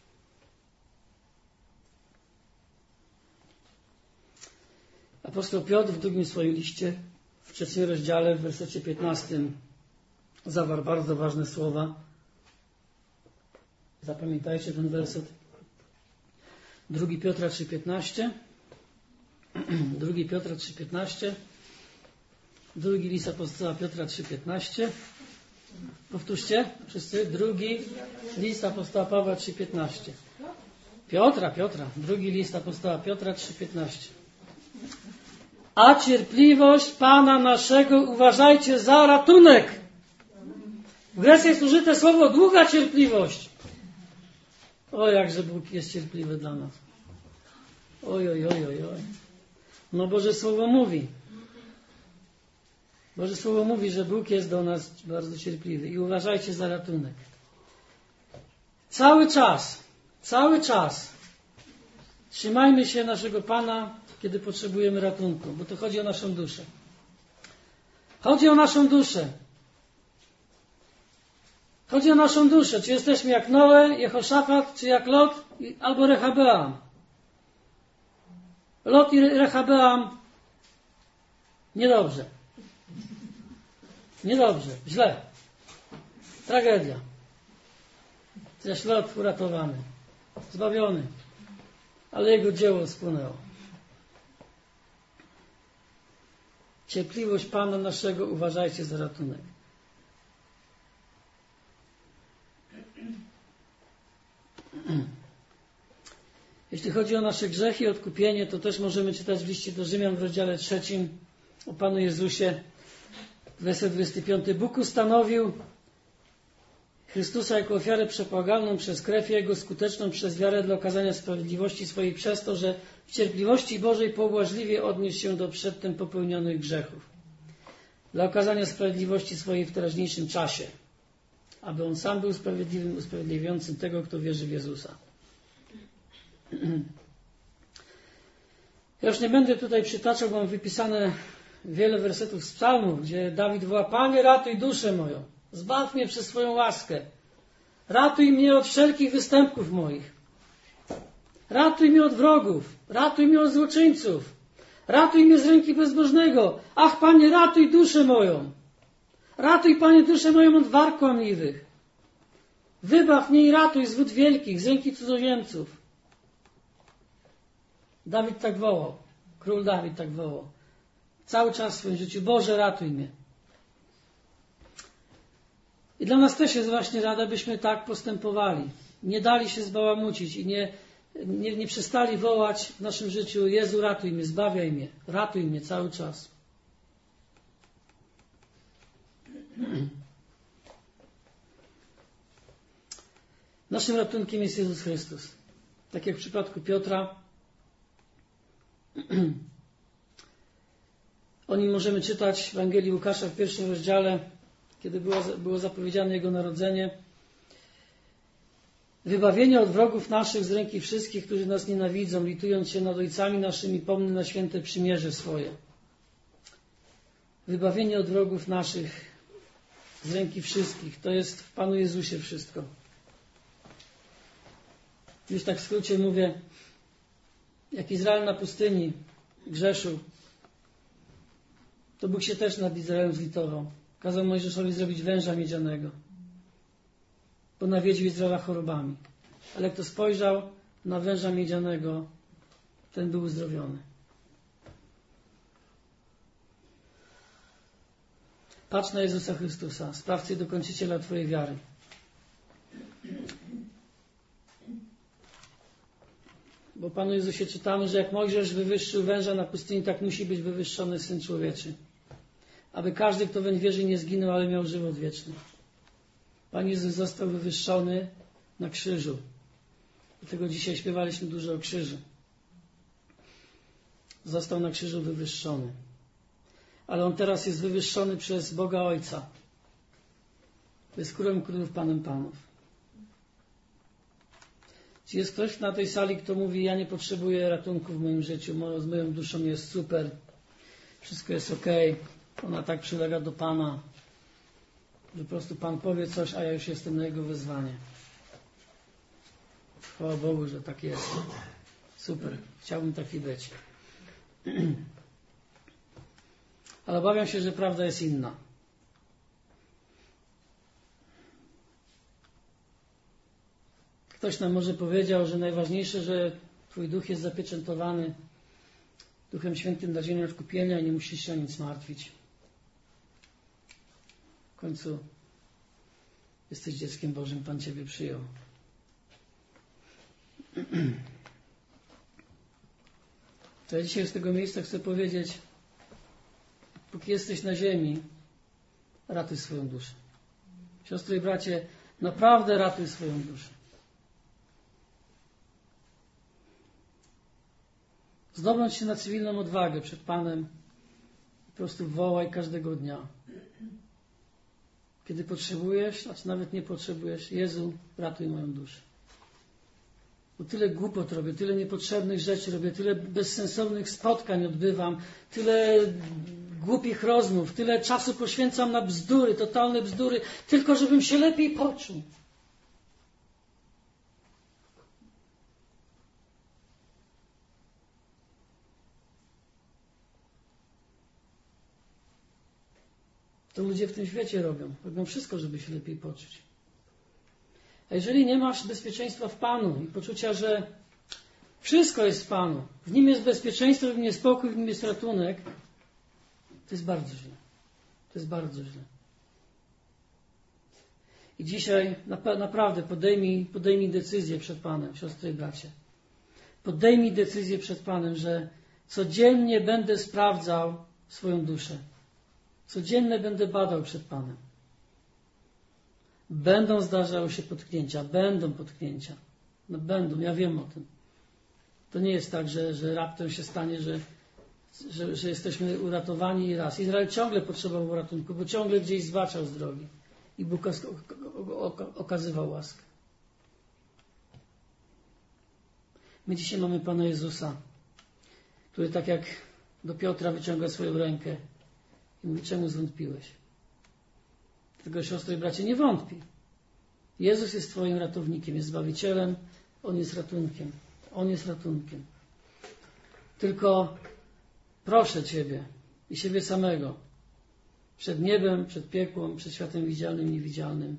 Apostoł Piotr w drugim swoim liście, w trzecim rozdziale, w wersecie piętnastym, zawarł bardzo ważne słowa. Zapamiętajcie ten werset. Drugi Piotra trzy piętnaście. Drugi Piotra trzy piętnaście. Drugi list apostoła Piotra trzy piętnaście. Powtórzcie wszyscy. Drugi list apostoła Pawła trzy piętnaście. Piotra, Piotra. Drugi list apostoła Piotra trzy piętnaście. A cierpliwość Pana naszego uważajcie za ratunek. W Grecji jest użyte słowo długa cierpliwość. O, jakże Bóg jest cierpliwy dla nas. Oj, oj, oj, oj, oj. No Boże Słowo mówi. Boże Słowo mówi, że Bóg jest do nas bardzo cierpliwy i uważajcie za ratunek. Cały czas, cały czas trzymajmy się naszego Pana, kiedy potrzebujemy ratunku, bo to chodzi o naszą duszę. Chodzi o naszą duszę. Chodzi o naszą duszę. Czy jesteśmy jak Noe, Jehoszafat, czy jak Lot, albo Rehabeam. Lot i Rehabeam niedobrze. Niedobrze, źle. Tragedia. Zaś Lot uratowany, zbawiony, ale jego dzieło spłonęło. Cierpliwość Pana naszego, uważajcie za ratunek. Jeśli chodzi o nasze grzechy i odkupienie, to też możemy czytać w liście do Rzymian w rozdziale trzecim o Panu Jezusie. Werset dwudziesty piąty. Bóg ustanowił Chrystusa jako ofiarę przepłagalną przez krew Jego, skuteczną przez wiarę dla okazania sprawiedliwości swojej, przez to, że w cierpliwości Bożej pobłażliwie odniósł się do przedtem popełnionych grzechów. Dla okazania sprawiedliwości swojej w teraźniejszym czasie, aby On sam był sprawiedliwym, usprawiedliwiającym tego, kto wierzy w Jezusa. Ja już nie będę tutaj przytaczał, bo mam wypisane wiele wersetów z psalmów, gdzie Dawid woła: Panie, ratuj duszę moją, zbaw mnie przez swoją łaskę, ratuj mnie od wszelkich występków moich, ratuj mnie od wrogów, ratuj mnie od złoczyńców, ratuj mnie z ręki bezbożnego. Ach, Panie, ratuj duszę moją, ratuj, Panie, duszę moją od warg kłamliwych, wybaw mnie i ratuj z wód wielkich, z ręki cudzoziemców. Dawid tak wołał, król Dawid tak wołał cały czas w swoim życiu: Boże, ratuj mnie. I dla nas też jest właśnie rada, byśmy tak postępowali. Nie dali się zbałamucić i nie, nie, nie przestali wołać w naszym życiu: Jezu, ratuj mnie, zbawiaj mnie, ratuj mnie cały czas. Naszym ratunkiem jest Jezus Chrystus. Tak jak w przypadku Piotra, o nim możemy czytać w Ewangelii Łukasza w pierwszym rozdziale, kiedy było, było zapowiedziane Jego narodzenie. Wybawienie od wrogów naszych z ręki wszystkich, którzy nas nienawidzą, litując się nad ojcami naszymi, pomny na święte przymierze swoje. Wybawienie od wrogów naszych z ręki wszystkich. To jest w Panu Jezusie wszystko. Już tak w skrócie mówię, jak Izrael na pustyni grzeszył, to Bóg się też nad Izraelem zlitował. Kazał Mojżeszowi zrobić węża miedzianego, bo nawiedził Izraela chorobami. Ale kto spojrzał na węża miedzianego, ten był uzdrowiony. Patrz na Jezusa Chrystusa, sprawcę i dokończyciela Twojej wiary. Bo o Panu Jezusie czytamy, że jak Mojżesz wywyższył węża na pustyni, tak musi być wywyższony Syn Człowieczy. Aby każdy, kto weń wierzy, nie zginął, ale miał żywot wieczny. Pan Jezus został wywyższony na krzyżu. Dlatego dzisiaj śpiewaliśmy dużo o krzyżu. Został na krzyżu wywyższony. Ale On teraz jest wywyższony przez Boga Ojca. Jest Królem Królów, Panem Panów. Czy jest ktoś na tej sali, kto mówi: ja nie potrzebuję ratunku w moim życiu, z moją duszą jest super, wszystko jest okej, ona tak przylega do Pana, że po prostu Pan powie coś, a ja już jestem na Jego wezwanie. Chwała Bogu, że tak jest. Super, chciałbym taki być. Ale obawiam się, że prawda jest inna. Ktoś nam może powiedział, że najważniejsze, że Twój duch jest zapieczętowany Duchem Świętym dla dzień odkupienia i nie musisz się o nic martwić. W końcu jesteś dzieckiem Bożym, Pan Ciebie przyjął. To ja dzisiaj z tego miejsca chcę powiedzieć: póki jesteś na ziemi, ratuj swoją duszę. Siostry i bracie, naprawdę ratuj swoją duszę. Zdobądź się na cywilną odwagę przed Panem. prostu wołaj każdego dnia. Kiedy potrzebujesz, a nawet nie potrzebujesz, Jezu, ratuj moją duszę. Bo tyle głupot robię, tyle niepotrzebnych rzeczy robię, tyle bezsensownych spotkań odbywam, tyle głupich rozmów, tyle czasu poświęcam na bzdury, totalne bzdury, tylko żebym się lepiej poczuł. To ludzie w tym świecie robią. Robią wszystko, żeby się lepiej poczuć. A jeżeli nie masz bezpieczeństwa w Panu i poczucia, że wszystko jest w Panu, w Nim jest bezpieczeństwo, w Nim jest spokój, w Nim jest ratunek, to jest bardzo źle. To jest bardzo źle. I dzisiaj naprawdę podejmij, podejmij decyzję przed Panem, siostry i bracia. Podejmij decyzję przed Panem, że codziennie będę sprawdzał swoją duszę. Codziennie będę badał przed Panem. Będą zdarzały się potknięcia, będą potknięcia. No będą, ja wiem o tym. To nie jest tak, że, że raptem się stanie, że, że, że jesteśmy uratowani i raz. Izrael ciągle potrzebował ratunku, bo ciągle gdzieś zbaczał z drogi. I Bóg okazywał łaskę. My dzisiaj mamy Pana Jezusa, który tak jak do Piotra wyciąga swoją rękę i mówi, czemu zwątpiłeś? Dlatego, siostry i bracia, nie wątpi. Jezus jest Twoim ratownikiem, jest Zbawicielem, On jest ratunkiem. On jest ratunkiem. Tylko proszę Ciebie i siebie samego przed niebem, przed piekłem, przed światem widzialnym i niewidzialnym.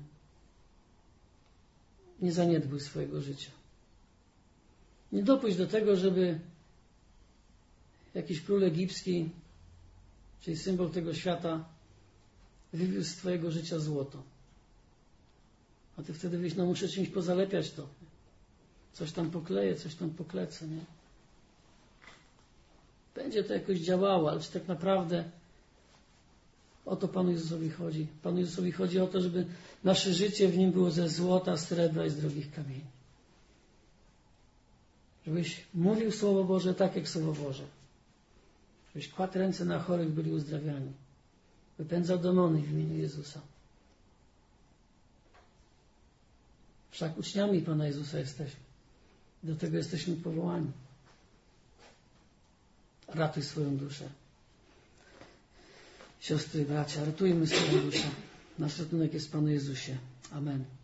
Nie zaniedbuj swojego życia. Nie dopuść do tego, żeby jakiś król egipski, czyli symbol tego świata, wywiózł z Twojego życia złoto. A Ty wtedy wyjść, no muszę czymś pozalepiać to. Coś tam pokleję, coś tam poklecę, nie? Będzie to jakoś działało, ale czy tak naprawdę o to Panu Jezusowi chodzi? Panu Jezusowi chodzi o to, żeby nasze życie w Nim było ze złota, srebra i z drogich kamieni. Żebyś mówił Słowo Boże tak, jak Słowo Boże. Żebyś kładł ręce na chorych, byli uzdrawiani. Wypędzał demony w imieniu Jezusa. Wszak uczniami Pana Jezusa jesteśmy. Do tego jesteśmy powołani. Ratuj swoją duszę. Siostry i bracia, ratujmy swoją duszę. Nasz ratunek jest w Panu Jezusie. Amen.